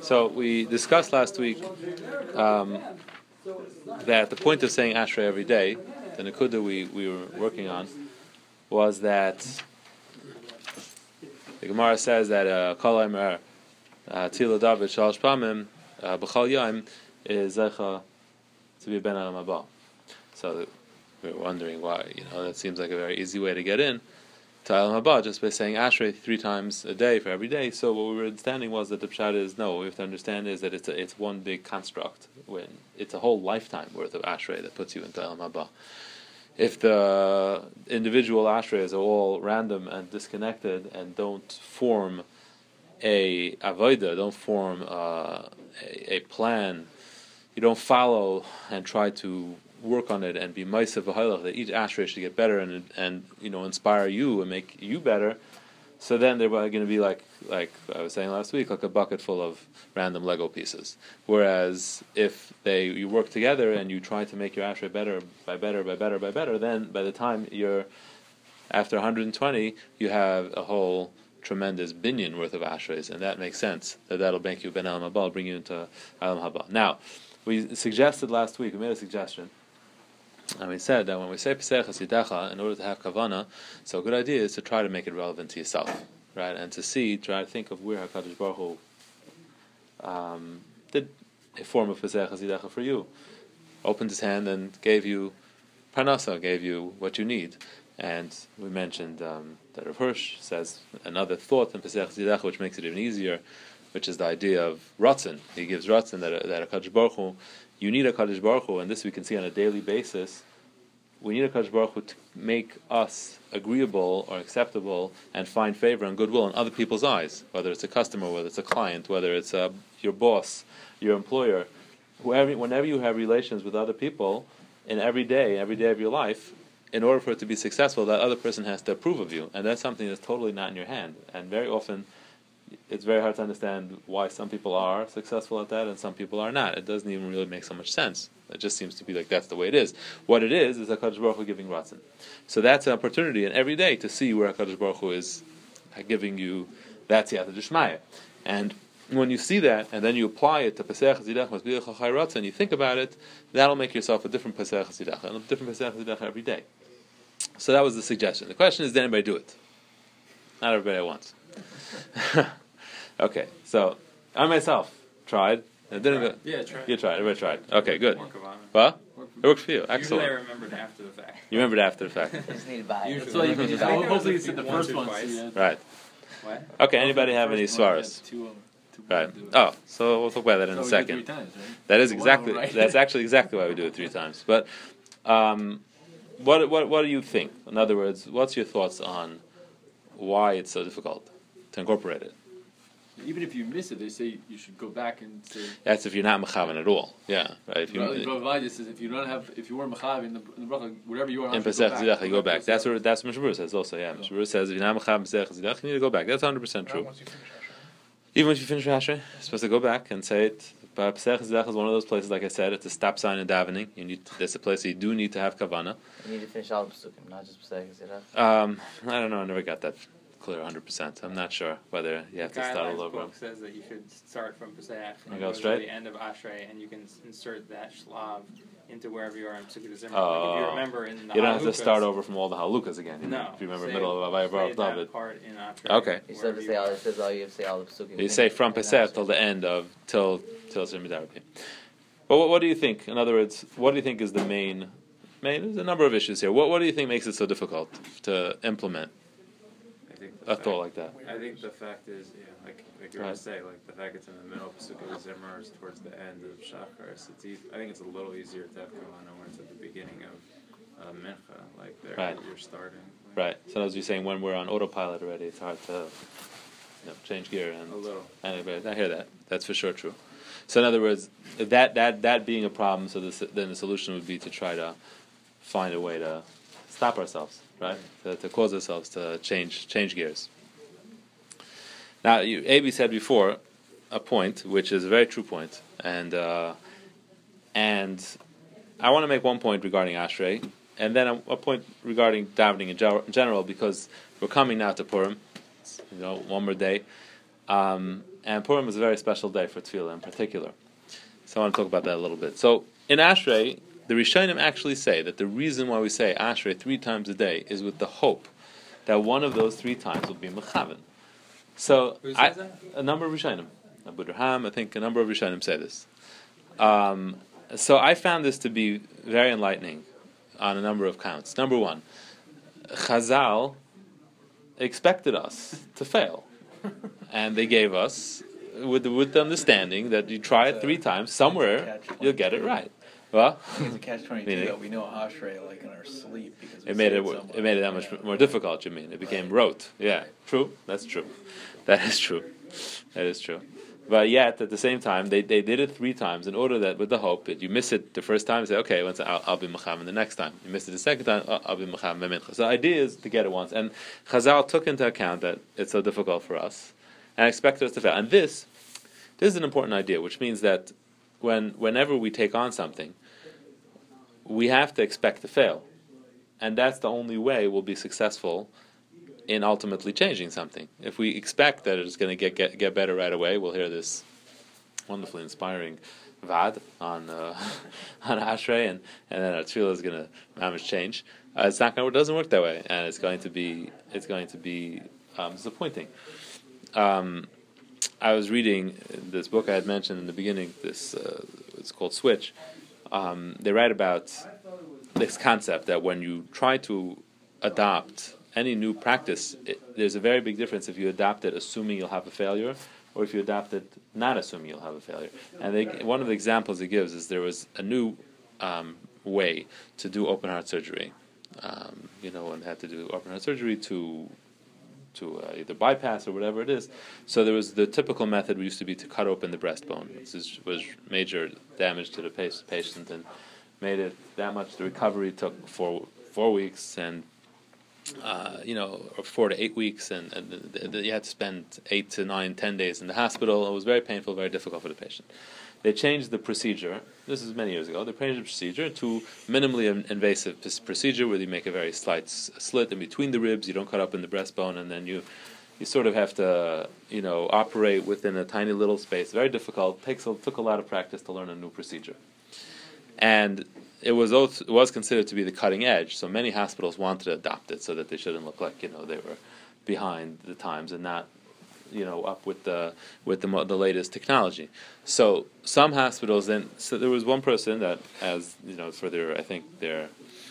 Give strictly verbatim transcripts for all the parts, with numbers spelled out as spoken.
So we discussed last week um, that the point of saying Ashrei every day, the Nakuda we, we were working on, was that the Gemara says that Kol Ha'omer Tilo David Shalosh Pamim B'chal Yom is Zecha to be Ben Olam Haba. So we were wondering why, you know, that seems like a very easy way to get in to Olam Haba, just by saying Ashrei three times a day for every day. So what we were understanding was that the pshat is, no, what we have to understand is that it's a, it's one big construct, when it's a whole lifetime worth of Ashrei that puts you into Olam Haba. If the individual Ashreys are all random and disconnected and don't form a avodah, don't form uh, a, a plan, you don't follow and try to work on it and be ma'aseh v'halach, that each Ashrei should get better and and you know inspire you and make you better. So then they're going to be like like I was saying last week, like a bucket full of random Lego pieces. Whereas if they you work together and you try to make your Ashrei better by better by better by better, then by the time you're after one hundred twenty, you have a whole tremendous binyan worth of Ashreis, and that makes sense. That that'll make you Ben Olam Haba, bring you into Olam Haba. Now, we suggested last week, we made a suggestion. And we said that when we say Pesach Hasidacha, in order to have Kavana, so a good idea is to try to make it relevant to yourself, right? And to see, try to think of where HaKadosh Baruch Hu um, did a form of Pesach Hasidacha for you. Opened his hand and gave you Parnasa, gave you what you need. And we mentioned um, that Rav Hirsch says another thought in Pesach Hasidacha, which makes it even easier, which is the idea of Ratzon. He gives Ratzon that, that HaKadosh Baruch Hu, you need a Kadosh Baruch Hu, and this we can see on a daily basis. We need a Kadosh Baruch Hu to make us agreeable or acceptable and find favor and goodwill in other people's eyes, whether it's a customer, whether it's a client, whether it's uh, your boss, your employer. Whoever, whenever you have relations with other people, in every day, every day of your life, in order for it to be successful, that other person has to approve of you, and that's something that's totally not in your hand. And very often, it's very hard to understand why some people are successful at that and some people are not. It doesn't even really make so much sense. It just seems to be like that's the way it is. What it is is HaKadosh Baruch Hu giving Ratzon. So that's an opportunity, and every day to see where HaKadosh Baruch Hu is giving you that Siyata D'Shmaya. And when you see that, and then you apply it to Pesach Hasidacha, Masbiach HaChay Ratzon, and you think about it, that'll make yourself a different Pesach Hasidacha, and a different Pesach Hasidacha every day. So that was the suggestion. The question is, did anybody do it? Not everybody at once. Okay, so I myself tried. It didn't go. Yeah, tried. You tried. Everybody tried. Okay, good. What? It worked for you. Excellent. Usually I remembered after the fact. You remembered after the fact. You just need to buy it. Usually. That's all you can I do. think Hopefully it's it's in the once first or one. twice. See, Right. What? Okay. Anybody have any svaras? Right. Oh, so we'll talk about that in a second. Three times, right? That is One, exactly. right? That's actually exactly why we do it three times. But um, what what what do you think? In other words, what's your thoughts on why it's so difficult to incorporate it? Even if you miss it, they say you should go back and say. That's if you're not mechavan at all. Yeah, right. If you Rav says if you don't have, if you weren't mechav in the, in the bracha, whatever you are in Pesach Zidach, you go back. That's what that's what Mishabur says also. Yeah, Mishabur says if you're not mechav in Pesach Zidach, you need to go back. That's one hundred percent true. Even once you finish Ashrei, you're supposed to go back and say it. But Pesach Zidach is one of those places, like I said, it's a stop sign in davening. You need to, that's a place you do need to have kavana. You need to finish all the pesukim, not just Pesach Hasidacha. Um, I don't know. I never got that clear one hundred percent. I'm not sure whether you have to start all over. The book says that you should start from Pesach and go go straight? to the end of Ashrei, and you can insert that shlav into wherever you are in Pesukah Zimmer. Oh. Like if you remember in the You don't have to Halukas, start over from all the halukas again. No. If you remember say, middle of Avaya say Baruch that David. part in Ashrei. Okay. You still have to say all, it says all you have to say all the pesukim. You say from Pesach till the end of till till Zimmidarabim. But what, what do you think? In other words, what do you think is the main? Main. There's a number of issues here. What what do you think makes it so difficult to implement I think a fact, thought like that? I think the fact is, yeah, like like you were Right. to say, like the fact it's in the middle of Pesukah Zimmer is towards the end of Shachar. It's easy, I think it's a little easier to have Kavana when it's at the beginning of uh, Mincha, like there Right. you're starting. Like, Right. So as you're saying, when we're on autopilot already, it's hard to you know, change gear and. A little. And I hear that. That's for sure true. So in other words, that that that being a problem, so this, then the solution would be to try to find a way to stop ourselves, right? To, to cause ourselves to change change gears. Now, you, A B said before a point, which is a very true point, and uh, and I want to make one point regarding Ashrei, and then a, a point regarding davening in general, because we're coming now to Purim, you know, one more day. Um, and Purim is a very special day for tefillah in particular. So I want to talk about that a little bit. So in Ashrei, the Rishonim actually say that the reason why we say Ashrei three times a day is with the hope that one of those three times will be mechaven. So Who I, says that? a number of Rishonim, Abu Durham, I think a number of Rishonim say this. Um, so I found this to be very enlightening on a number of counts. Number one, Chazal expected us to fail, and they gave us with the, with the understanding that you try it three times, somewhere you'll get it right. Well, It's a catch twenty-two Meaning? that we know Ashrei like in our sleep because we it made say it somewhere. it made it that much Yeah. more difficult. You mean it became rote? Yeah, true. That's true. That is true. That is true. But yet, at the same time, they, they did it three times in order that, with the hope that you miss it the first time, you say, okay, once I'll, I'll be mechaven the next time. You miss it the second time, oh, I'll be mechaven mincha. So the idea is to get it once. And Chazal took into account that it's so difficult for us and expected us to fail. And this, this is an important idea, which means that when whenever we take on something, we have to expect to fail. And that's the only way we'll be successful in ultimately changing something. If we expect that it's going to get, get get better right away, we'll hear this wonderfully inspiring vad on uh, on Ashrei, and, and then our tefillah is going to manage change. Uh, it's not going. It doesn't work that way, and it's going to be it's going to be um, disappointing. Um, I was reading this book I had mentioned in the beginning. This uh, it's called Switch. Um, they write about this concept that when you try to adopt any new practice, it, there's a very big difference if you adopt it assuming you'll have a failure, or if you adopt it not assuming you'll have a failure. And they, one of the examples he gives is there was a new um, way to do open heart surgery. Um, you know, and had to do open heart surgery to to uh, either bypass or whatever it is. So there was the typical method used to be to cut open the breastbone. This is, was major damage to the patient and made it that much. The recovery took four four weeks and. Uh, you know, or four to eight weeks, and, and th- th- you had to spend eight to nine, ten days in the hospital. It was very painful, very difficult for the patient. They changed the procedure. This is many years ago. They changed the procedure to minimally in- invasive p- procedure, where you make a very slight s- slit in between the ribs. You don't cut up in the breastbone, and then you, you sort of have to, you know, operate within a tiny little space. Very difficult. Takes a, took a lot of practice to learn a new procedure, and. It was also, it was considered to be the cutting edge, so many hospitals wanted to adopt it so that they shouldn't look like, you know, they were behind the times and not, you know, up with the with the mo- the latest technology. So some hospitals then, so there was one person that, as you know, for their I think their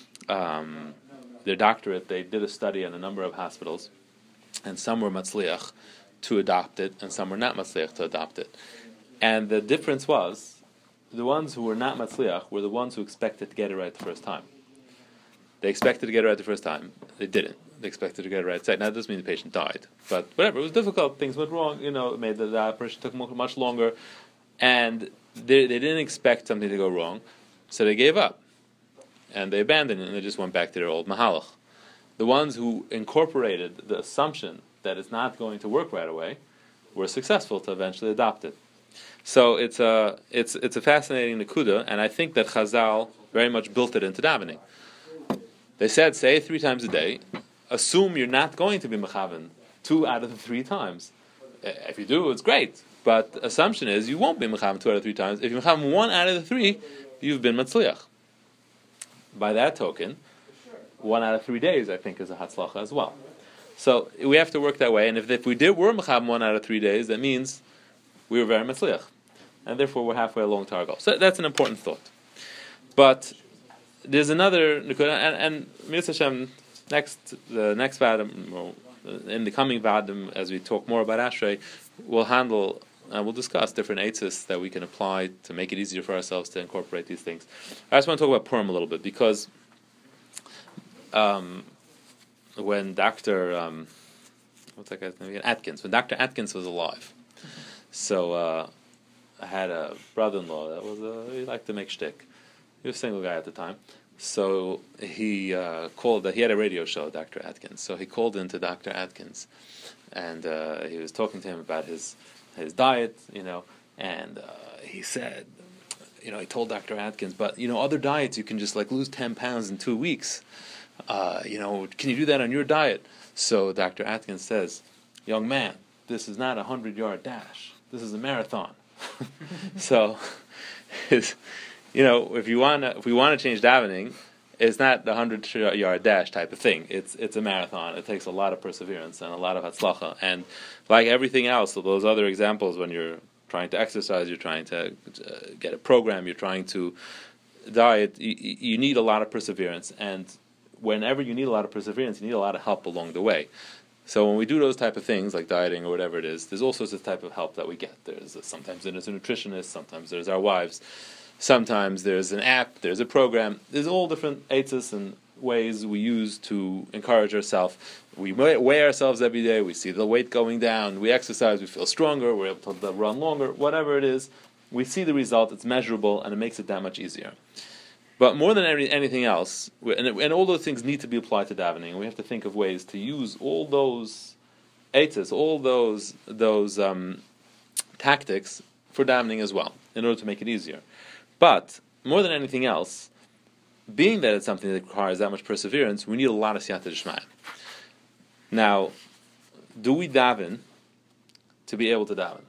um, their doctorate, they did a study on a number of hospitals, and some were matzliach to adopt it, and some were not matzliach to adopt it, and the difference was. The ones who were not matzliach were the ones who expected to get it right the first time. They expected to get it right the first time. They didn't. They expected to get it right second. Now, that doesn't mean the patient died. But whatever, it was difficult. Things went wrong. You know, it made the, the operation took much longer. And they, they didn't expect something to go wrong. So they gave up. And they abandoned it, and they just went back to their old mahalach. The ones who incorporated the assumption that it's not going to work right away were successful to eventually adopt it. So it's a it's it's a fascinating nekuda, and I think that Chazal very much built it into davening. They said, say it three times a day. Assume you're not going to be mechaven two out of the three times. If you do, it's great. But the assumption is you won't be mechaven two out of three times. If you're mechaven one out of the three, you've been matzliach. By that token, one out of three days, I think, is a hatzlacha as well. So we have to work that way. And if if we did were mechaven one out of three days, that means we were very matzliach, and therefore we're halfway along to our goal. So that's an important thought. But there's another, and, and Mitzvah Hashem, next, the next Vadim, well, in the coming Vadim, as we talk more about Ashrei, we'll handle, and we'll discuss different eitzes that we can apply to make it easier for ourselves to incorporate these things. I just want to talk about Purim a little bit, because um, when Doctor Um, what's that guy's name again? Atkins, when Doctor Atkins was alive, So uh, I had a brother-in-law that was uh, he liked to make shtick. He was a single guy at the time. So he uh, called. He had a radio show, Doctor Atkins. So he called into Doctor Atkins, and uh, he was talking to him about his his diet, you know. And uh, he said, you know, he told Doctor Atkins, but you know, other diets you can just like lose ten pounds in two weeks. Uh, you know, can you do that on your diet? So Doctor Atkins says, young man, this is not a hundred-yard dash. This is a marathon. So, it's, you know, if you want if we want to change davening, it's not the hundred yard dash type of thing. It's it's a marathon. It takes a lot of perseverance and a lot of hatzlacha. And like everything else, so those other examples, when you're trying to exercise, you're trying to uh, get a program, you're trying to diet, you, you need a lot of perseverance. And whenever you need a lot of perseverance, you need a lot of help along the way. So when we do those type of things, like dieting or whatever it is, there's all sorts of type of help that we get. There's a, sometimes there's a nutritionist, sometimes there's our wives, sometimes there's an app, there's a program. There's all different aids and ways we use to encourage ourselves. We weigh ourselves every day, we see the weight going down, we exercise, we feel stronger, we're able to run longer, whatever it is, we see the result, it's measurable, and it makes it that much easier. But more than any, anything else, and, and all those things need to be applied to davening, and we have to think of ways to use all those aids, all those those um, tactics for davening as well, in order to make it easier. But more than anything else, being that it's something that requires that much perseverance, we need a lot of siyata d'shmaya. Now, do we daven to be able to daven?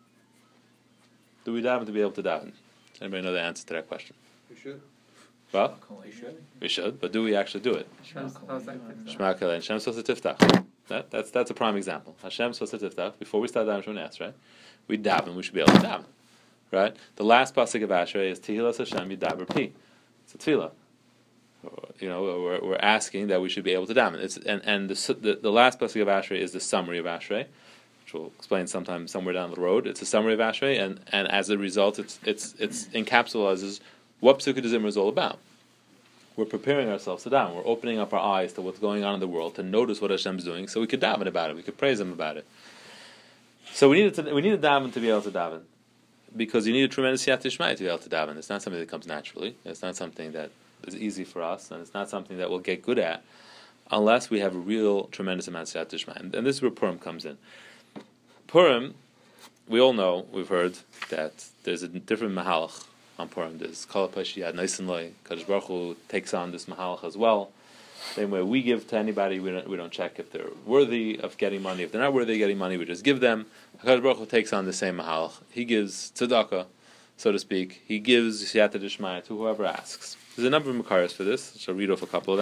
Do we daven to be able to daven? Does anybody know the answer to that question? We should. Well, We should. we should, but do we actually do it? Shema Shema Hashem Sosa Tiftach. That, that's that's a prime example. Hashem Sosa Tiftach. Before we start davening from Nas, right? We daven. We should be able to daven, right? The last pasuk of Ashrei is Tehillas Hashem Yidaber Pi. It's a tefillah. You know, we're, we're asking that we should be able to daven. It's and and the the, the last pasuk of Ashrei is the summary of Ashrei, which we'll explain sometime somewhere down the road. It's a summary of Ashrei, and, and as a result, it's it's it's encapsulates what Pesukei D'Zimra is all about. We're preparing ourselves to daven. We're opening up our eyes to what's going on in the world, to notice what Hashem's doing, so we could daven about it. We could praise Him about it. So we need to we need a daven to be able to daven, because you need a tremendous siyata d'shmaya to be able to daven. It's not something that comes naturally. It's not something that is easy for us, and it's not something that we'll get good at unless we have a real tremendous amount of siyata d'shmaya. And, and this is where Purim comes in. Purim, we all know, we've heard that there's a different mahalach on Purim. There's Kol HaPashiyad Nisan Loi. Kadosh Baruch Hu takes on this mahalach as well. Same way we give to anybody, we don't, we don't check if they're worthy of getting money. If they're not worthy of getting money, we just give them. Kadosh Baruch Hu takes on the same mahalach. He gives tzedakah, so to speak. He gives siyata d'shmaya to whoever asks. There's a number of makaros for this. So I'll read off a couple of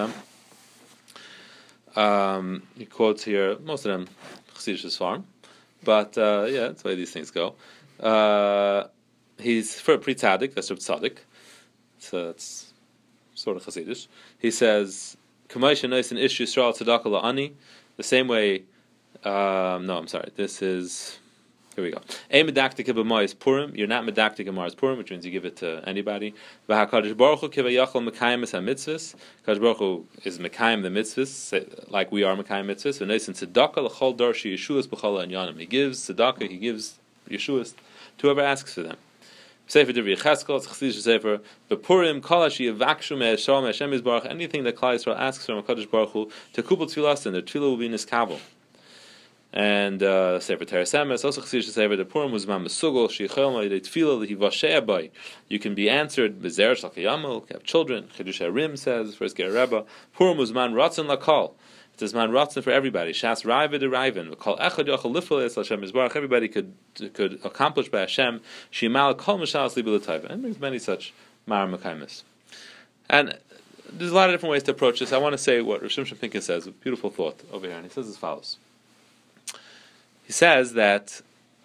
them. Um, he quotes here, most of them Chassidish farm. But uh, yeah, that's the way these things go. Uh, He's for a pre tzaddik, that's Reb Tzaddik. So it's sort of Chassidish. He says, "K'may she'nois an ish Yisrael tzedakah la'ani." The same way. Um, no, I'm sorry. This is here we go. Ein medaktika b'mayis Purim. You're not medaktika b'mayis Purim, which means you give it to anybody. V'hakadosh Baruch Hu kivayachol mekayim es hamitzvos. Kadosh Baruch Hu is mekayim the mitzvos, like we are mekayim mitzvos. V'nois an tzedakah l'chol darshi Yeshuas b'chol ha'inyanim. He gives tzedakah. He gives Yeshuas to whoever asks for them. Sefer Devrei Cheskel, it's Chassidish Sefer. B'Purim, Kol Hashi Yivakshum Me'Shalom Hashem Yisbarach. Anything that Klal Yisrael asks from Hakadosh Baruch Hu, to kubel tefillas, and the tefillah will be niskabel. And uh, Sefer Teres Emes, also Chassidish Sefer. The Purim was man mesugol sheichel ma'idei tefillah lehivashei bay. You can be answered b'zer shal kiyamel. Have children. Chidush Harim says first Ger Rebbe. Purim was man ratzon lakal. It's man ratzon for everybody. Shas raiva de raivan. Kol echad yochel lifel es Hashem Yisbarach. Everybody could could accomplish by Hashem. Shimal kol mishalas li b'l'tayva. And there's many such mar mekaymis. And there's a lot of different ways to approach this. I want to say what Rosh Shimshon Pincus says. A beautiful thought over here, and he says as follows. He says that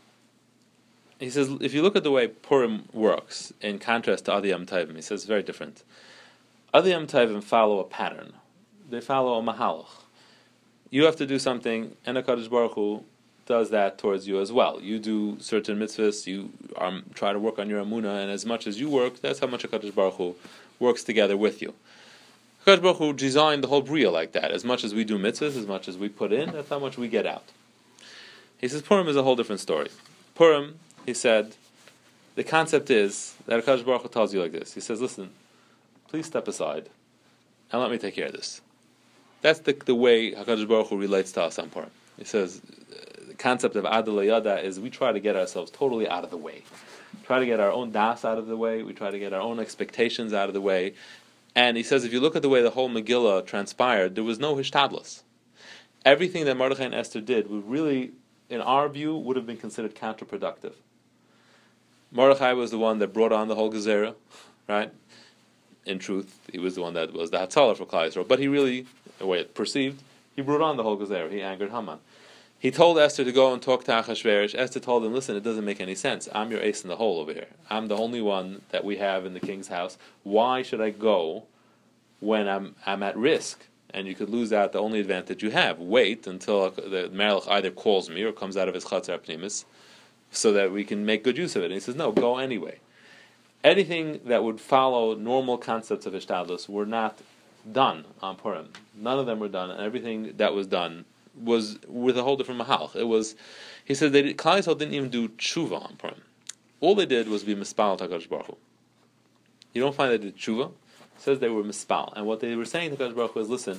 he says if you look at the way Purim works in contrast to other Yom Tovim, he says it's very different. Other Yom Tovim follow a pattern. They follow a mahalach. You have to do something, and HaKadosh Baruch Hu does that towards you as well. You do certain mitzvahs, you um, try to work on your amunah, and as much as you work, that's how much HaKadosh Baruch Hu works together with you. HaKadosh Baruch Hu designed the whole bria like that. As much as we do mitzvahs, as much as we put in, that's how much we get out. He says Purim is a whole different story. Purim, he said, the concept is that HaKadosh Baruch Hu tells you like this. He says, listen, please step aside, and let me take care of this. That's the the way HaKadosh Baruch Hu relates to us on Purim. He says, uh, the concept of Adal Yada is we try to get ourselves totally out of the way. Try to get our own das out of the way. We try to get our own expectations out of the way. And he says, if you look at the way the whole Megillah transpired, there was no hishtadlus. Everything that Mordechai and Esther did was really in our view, would have been considered counterproductive. Mordechai was the one that brought on the whole Gezerah, right? In truth, he was the one that was the Hatzalah for Klal Yisrael, but he really, the way it perceived, he brought on the whole Gezerah. He angered Haman. He told Esther to go and talk to Achashverosh. Esther told him, listen, it doesn't make any sense. I'm your ace in the hole over here. I'm the only one that we have in the king's house. Why should I go when I'm I'm at risk? And you could lose out the only advantage you have. Wait until the Melech either calls me or comes out of his Chatzar Pnimis so that we can make good use of it. And he says, no, go anyway. Anything that would follow normal concepts of Ishtadlus were not done on Purim. None of them were done, and everything that was done was with a whole different mahal. It was, he said, they did, Klal Yisrael didn't even do tshuva on Purim. All they did was be mispal HaKadosh Baruch Hu. You don't find they did tshuva. It says they were mispal. And what they were saying to HaKadosh Baruch Hu is, listen,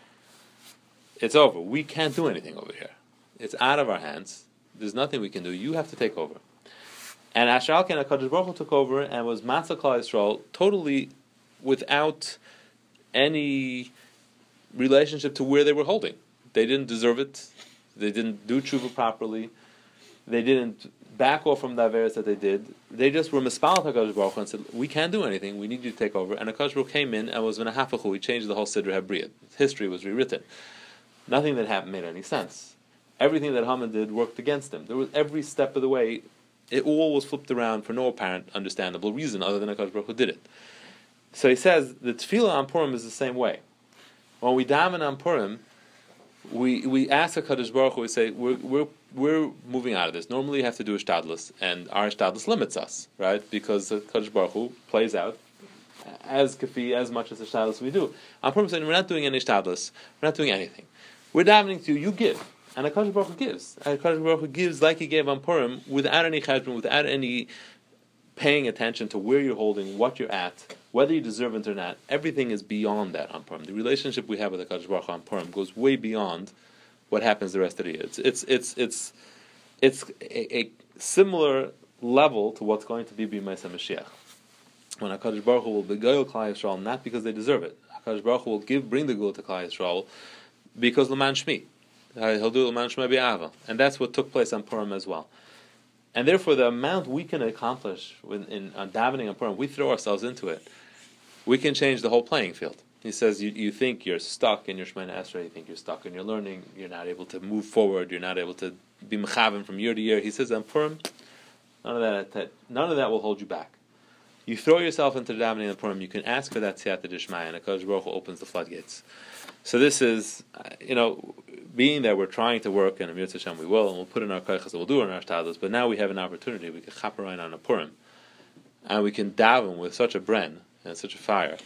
it's over. We can't do anything over here. It's out of our hands. There's nothing we can do. You have to take over. And Asher Alken, HaKadosh Baruch Hu took over and was Matzah Klal Yisrael totally without any relationship to where they were holding. They didn't deserve it. They didn't do tshuva properly. They didn't back off from the averes that they did. They just were mispal HaKadosh Baruch Hu and said, we can't do anything. We need you to take over. And HaKadosh Baruch Hu came in and was v'nahafachu. He changed the whole Siddur Habriyat. History was rewritten. Nothing that happened made any sense. Everything that Haman did worked against him. There was every step of the way. It all was flipped around for no apparent understandable reason other than HaKadosh Baruch Hu did it. So he says the tefillah on Purim is the same way. When we daven on Purim, we we ask HaKadosh Baruch Hu, we say, we're, we're, we're moving out of this. Normally you have to do Ishtadlus, and our Ishtadlus limits us, right? Because HaKadosh Baruch Hu plays out as kafi, as much as Ishtadlus we do. On Purim, saying, we're not doing any Ishtadlus, we're not doing anything. We're davening to you, you give. And HaKadosh Baruch Hu gives. And HaKadosh Baruch Hu gives like he gave on Purim, without any cheshbon, without any paying attention to where you're holding, what you're at, whether you deserve it or not. Everything is beyond that on Purim. The relationship we have with HaKadosh Baruch Hu on Purim goes way beyond what happens the rest of the year. It's it's it's it's it's a, a similar level to what's going to be B'Yimei Mashiach. When HaKadosh Baruch Hu will beguile Klal Yisrael, not because they deserve it. HaKadosh Baruch Hu will give bring the gula to Klal Yisrael because L'man Shmi. He'll do L'man Shmi B'Ava. And that's what took place on Purim as well. And therefore, the amount we can accomplish in, in on davening on Purim, we throw ourselves into it. We can change the whole playing field. He says, you, you think you're stuck in your Shemona Esrei, you think you're stuck in your learning, you're not able to move forward, you're not able to be mechaven from year to year. He says on Purim, none of that, that none of that will hold you back. You throw yourself into the davening on Purim, you can ask for that siyata d'shmaya, and HaKadosh Baruch Hu opens the floodgates. So this is, you know, being that we're trying to work, and Amir Hashem we will, and we'll put in our koiches, we'll do in our shtadlus, but now we have an opportunity, we can chaperon on a Purim, and we can daven with such a bren, and such a fire.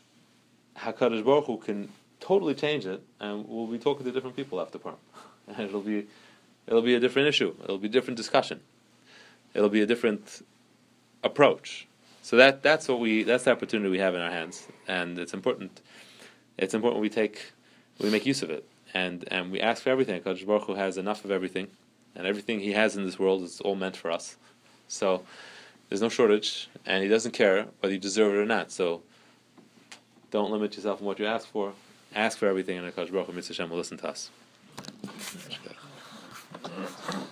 HaKadosh Baruch Hu can totally change it, and we'll be talking to different people after Purim. And it'll be, it'll be a different issue, it'll be a different discussion, it'll be a different approach. So that that's what we that's the opportunity we have in our hands, and it's important. It's important we take we make use of it, and and we ask for everything. HaKadosh Baruch Hu has enough of everything, and everything He has in this world is all meant for us. So there's no shortage, and He doesn't care whether you deserve it or not. So don't limit yourself in what you ask for. Ask for everything, and HaKadosh Baruch Hu Mitzvah Hashem will listen to us.